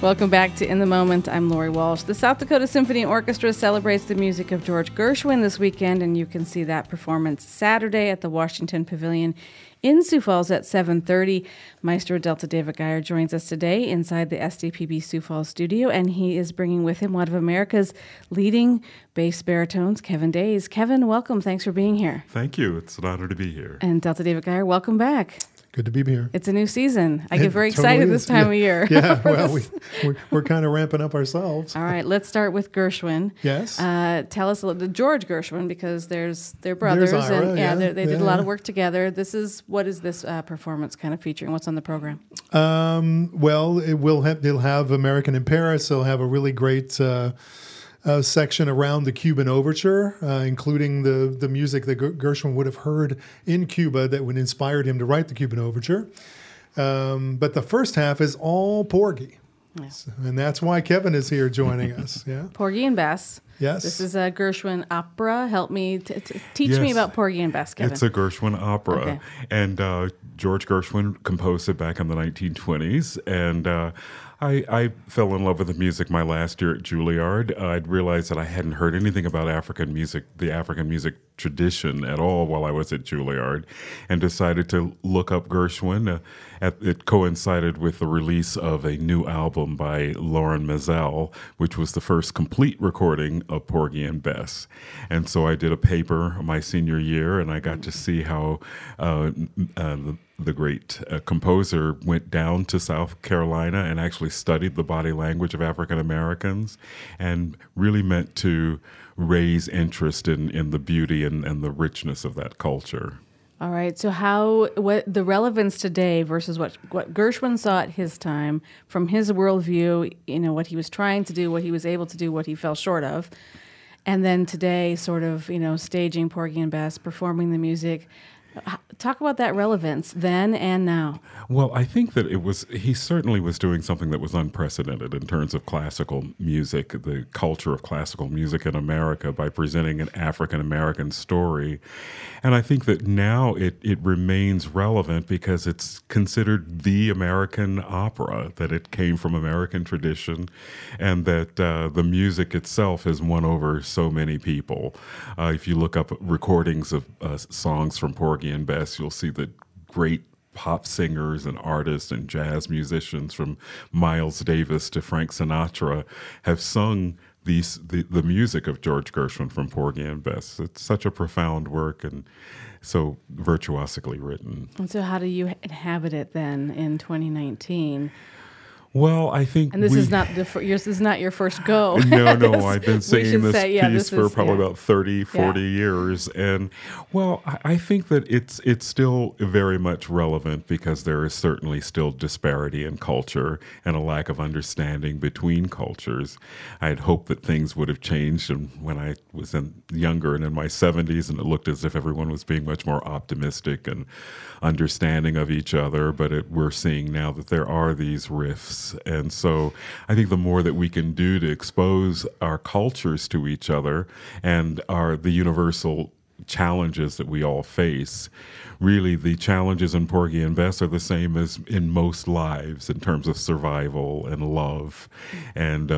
Welcome back to In the Moment. I'm Lori Walsh. The South Dakota Symphony Orchestra celebrates the music of George Gershwin this weekend, and you can see that performance Saturday at the Washington Pavilion in Sioux Falls at 7:30. Maestro Delta David Geyer joins us today inside the SDPB Sioux Falls studio, and he is bringing with him one of America's leading bass baritones, Kevin Days. Kevin, welcome. Thanks for being here. Thank you. It's an honor to be here. And Delta David Geyer, welcome back. Good to be here. It's a new season. I get very excited this time of year. Yeah, well, we're kind of ramping up ourselves. All right, let's start with Gershwin. Yes. Tell us a little, George Gershwin, because they're brothers, There's Ira, and they did a lot of work together. What is this performance kind of featuring? What's on the program? Well, they'll have American in Paris. They'll have a really great section around the Cuban Overture, including the music that Gershwin would have heard in Cuba that would inspired him to write the Cuban Overture. But the first half is all Porgy. Yes. And that's why Kevin is here joining us. Yeah, Porgy and Bess. Yes. This is a Gershwin opera. Help me, teach me about Porgy and Bess, Kevin. It's a Gershwin opera. Okay. And George Gershwin composed it back in the 1920s. And I fell in love with the music my last year at Juilliard. I'd realized that I hadn't heard anything about African music, the African music tradition at all while I was at Juilliard, and decided to look up Gershwin. It coincided with the release of a new album by Lauren Mazel, which was the first complete recording of Porgy and Bess. And so I did a paper my senior year, and I got to see how the great composer went down to South Carolina and actually studied the body language of African Americans and really meant to raise interest in the beauty and the richness of that culture. All right. So what the relevance today versus what Gershwin saw at his time from his worldview, what he was trying to do, what he was able to do, what he fell short of, and then today sort of, staging Porgy and Bess, performing the music. Talk about that relevance then and now. Well, I think that he certainly was doing something that was unprecedented in terms of classical music, the culture of classical music in America, by presenting an African-American story. And I think that now it remains relevant because it's considered the American opera, that it came from American tradition, and that the music itself has won over so many people. If you look up recordings of songs from Porgy and Bess, you'll see that great pop singers and artists and jazz musicians from Miles Davis to Frank Sinatra have sung the music of George Gershwin from Porgy and Bess. It's such a profound work and so virtuosically written. And so how do you inhabit it then in 2019? Well, I think, and this is not your first go. No, I've been singing this piece for probably about 30, 40 years, and well, I think that it's still very much relevant because there is certainly still disparity in culture and a lack of understanding between cultures. I had hoped that things would have changed when I was younger and in my 70s, and it looked as if everyone was being much more optimistic and understanding of each other. But we're seeing now that there are these rifts. And so I think the more that we can do to expose our cultures to each other and the universal challenges that we all face, really the challenges in Porgy and Bess are the same as in most lives in terms of survival and love and,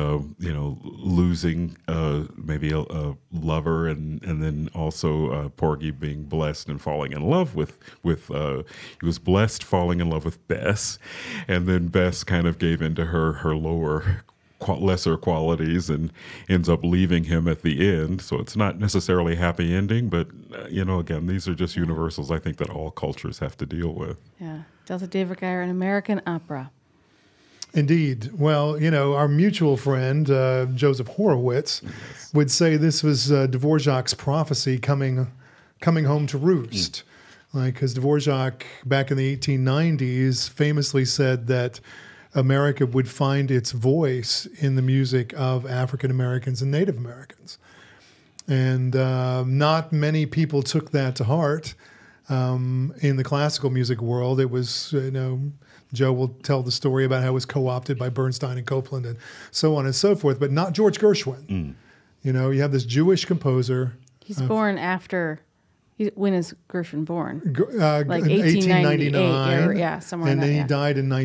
losing maybe a lover and then also Porgy being blessed and falling in love with he was blessed falling in love with Bess, and then Bess kind of gave into her lower lesser qualities and ends up leaving him at the end. So it's not necessarily a happy ending, but, again, these are just universals I think that all cultures have to deal with. Yeah. Delta David Geyer, an American opera. Indeed. Well, our mutual friend, Joseph Horowitz, would say this was Dvorak's prophecy coming home to roost. Because Dvorak, back in the 1890s, famously said that America would find its voice in the music of African Americans and Native Americans. And not many people took that to heart. In the classical music world, it was, Joe will tell the story about how it was co-opted by Bernstein and Copland and so on and so forth, but not George Gershwin. You have this Jewish composer. He's born after When is Gershwin born? Like 1899. Yeah, somewhere and in that, then he died in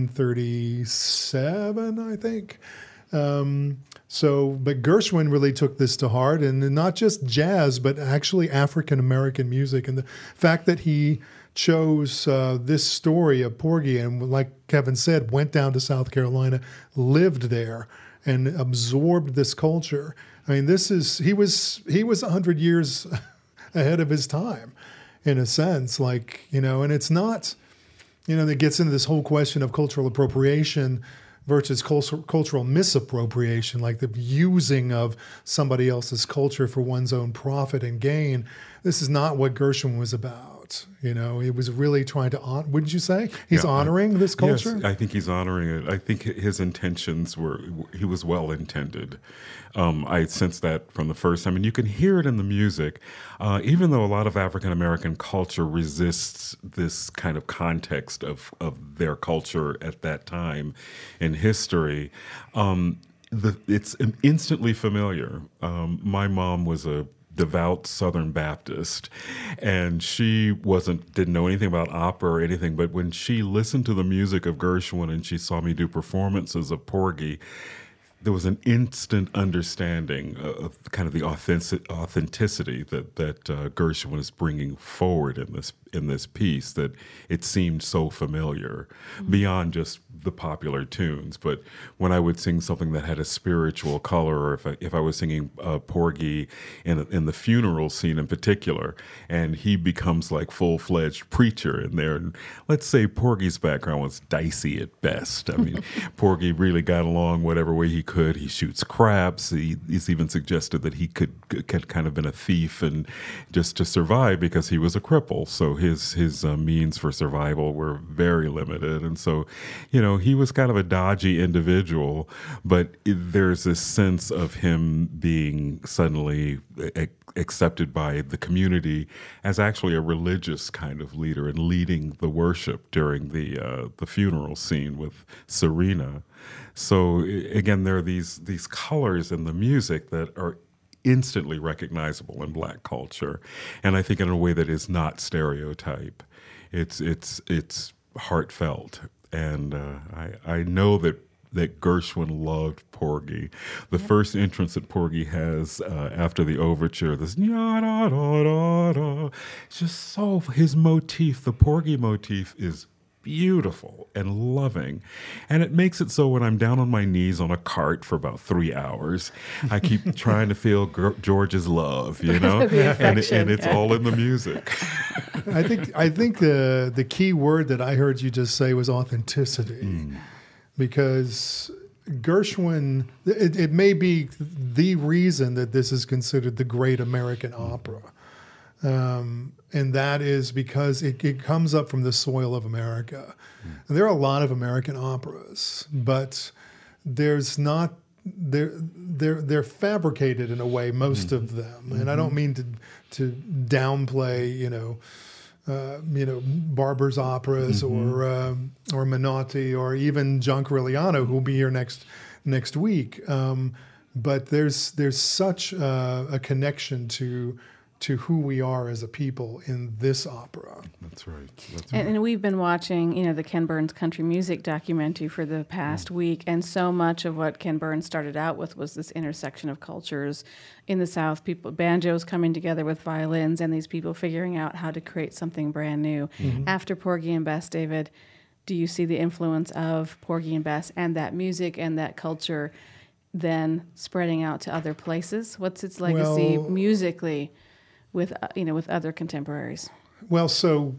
1937, I think. But Gershwin really took this to heart, and not just jazz, but actually African American music. And the fact that he chose this story of Porgy, and like Kevin said, went down to South Carolina, lived there, and absorbed this culture. I mean, he was 100 years ahead of his time, in a sense. And it's not, that gets into this whole question of cultural appropriation versus cultural misappropriation, like the using of somebody else's culture for one's own profit and gain. This is not what Gershwin was about. He was really trying to wouldn't you say? He's honoring this culture? Yes, I think he's honoring it. I think his intentions he was well intended. I sensed that from the first time, and you can hear it in the music. Even though a lot of African American culture resists this kind of context of their culture at that time in history, it's instantly familiar. My mom was a devout Southern Baptist, and she didn't know anything about opera or anything, but when she listened to the music of Gershwin and she saw me do performances of Porgy, there was an instant understanding of kind of the authenticity that Gershwin is bringing forward in this piece, that it seemed so familiar beyond just the popular tunes. But when I would sing something that had a spiritual color, or if I was singing Porgy in the funeral scene in particular, and he becomes like full-fledged preacher in there, and let's say Porgy's background was dicey at best. I mean, Porgy really got along whatever way he could. He shoots craps. He's even suggested that he could kind of been a thief and just to survive because he was a cripple. So his means for survival were very limited, and so he was kind of a dodgy individual. But there's this sense of him being suddenly accepted by the community as actually a religious kind of leader and leading the worship during the funeral scene with Serena. So again, there are these colors in the music that are instantly recognizable in Black culture, and I think in a way that is not stereotype. It's heartfelt, and I know that Gershwin loved Porgy. The first entrance that Porgy has after the overture, this da-da-da-da-da, it's just so, his motif, the Porgy motif, is beautiful and loving, and it makes it so when I'm down on my knees on a cart for about 3 hours, I keep trying to feel George's love, and it's all in the music. I think the key word that I heard you just say was authenticity, because Gershwin, it may be the reason that this is considered the great American opera. And that is because it comes up from the soil of America. And there are a lot of American operas, but there's not, they're fabricated in a way, most of them. And I don't mean to downplay, Barber's operas or Menotti or even John Corigliano, who will be here next week. But there's such a connection to who we are as a people in this opera. That's right. And we've been watching, the Ken Burns country music documentary for the past week, and so much of what Ken Burns started out with was this intersection of cultures in the South, banjos coming together with violins, and these people figuring out how to create something brand new. After Porgy and Bess, David, do you see the influence of Porgy and Bess and that music and that culture then spreading out to other places? What's its legacy musically with other contemporaries? Well, so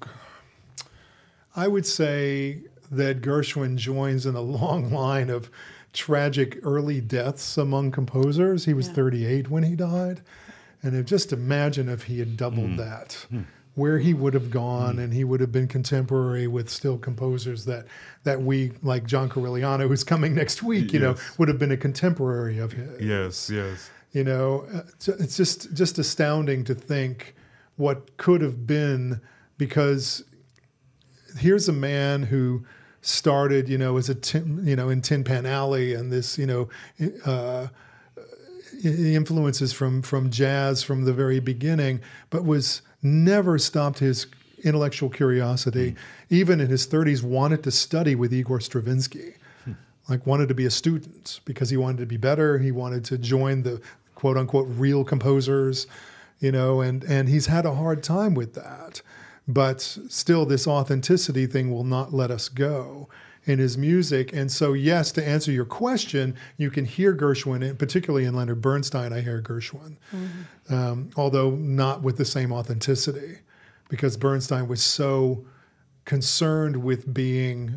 I would say that Gershwin joins in a long line of tragic early deaths among composers. He was 38 when he died. And just imagine if he had doubled that, where he would have gone, and he would have been contemporary with still composers that we, like John Corigliano, who's coming next week, would have been a contemporary of his. Yes. It's just astounding to think what could have been, because here's a man who started, as in Tin Pan Alley, and this, influences from jazz from the very beginning, but was never stopped his intellectual curiosity. Even in his 30s, wanted to study with Igor Stravinsky, like wanted to be a student because he wanted to be better. He wanted to join the quote unquote real composers, and he's had a hard time with that. But still, this authenticity thing will not let us go in his music. And so, yes, to answer your question, you can hear Gershwin, and particularly in Leonard Bernstein, I hear Gershwin, although not with the same authenticity, because Bernstein was so concerned with being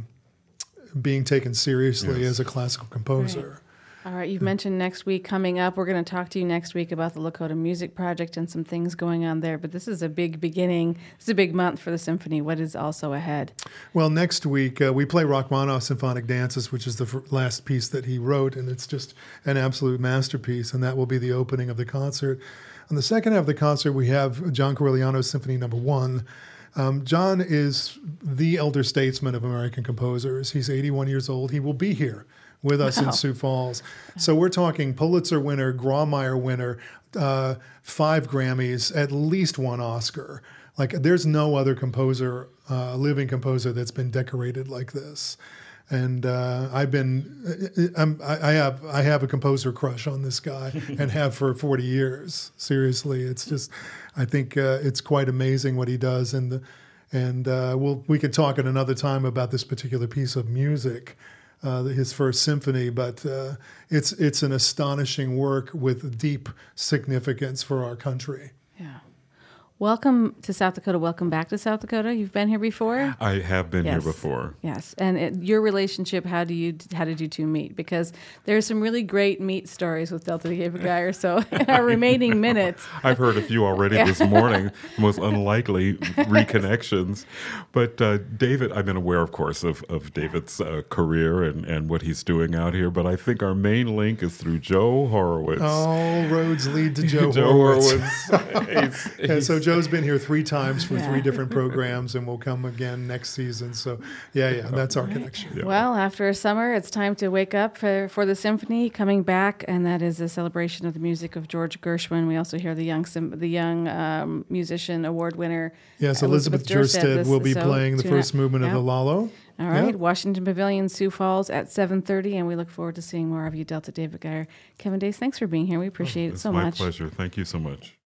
taken seriously as a classical composer. Right. All right, you've mentioned next week coming up. We're going to talk to you next week about the Lakota Music Project and some things going on there. But this is a big beginning. It's a big month for the symphony. What is also ahead? Well, next week we play Rachmaninoff's Symphonic Dances, which is the last piece that he wrote, and it's just an absolute masterpiece, and that will be the opening of the concert. On the second half of the concert, we have John Corigliano's Symphony No. 1. John is the elder statesman of American composers. He's 81 years old. He will be here with us in Sioux Falls. So we're talking Pulitzer winner, Grawemeyer winner, 5 Grammys, at least 1 Oscar. Like, there's no other composer, living composer, that's been decorated like this. And I have a composer crush on this guy and have for 40 years. Seriously, it's just, I think it's quite amazing what he does. And we could talk at another time about this particular piece of music, his first symphony, but it's an astonishing work with deep significance for our country. Yeah. Welcome to South Dakota. Welcome back to South Dakota. You've been here before? I have been here before. Yes. And your relationship, how did you two meet? Because there's some really great meet stories with Delta David Geyer. So in our remaining minutes. I've heard a few already this morning, the most unlikely reconnections. But David, I've been aware, of course, of David's career and what he's doing out here. But I think our main link is through Joe Horowitz. All roads lead to Joe Horowitz. And so Joe's been here 3 times for 3 different programs, and will come again next season. So, that's our connection. Yeah. Well, after a summer, it's time to wake up for the symphony coming back, and that is a celebration of the music of George Gershwin. We also hear the young musician award winner. Yes, Elizabeth Juerstedt will be playing the first movement of the Lalo. All right, Washington Pavilion, Sioux Falls at 7:30, and we look forward to seeing more of you, Delta David Geyer. Kevin Dace, thanks for being here. We appreciate it so much. It's my pleasure. Thank you so much.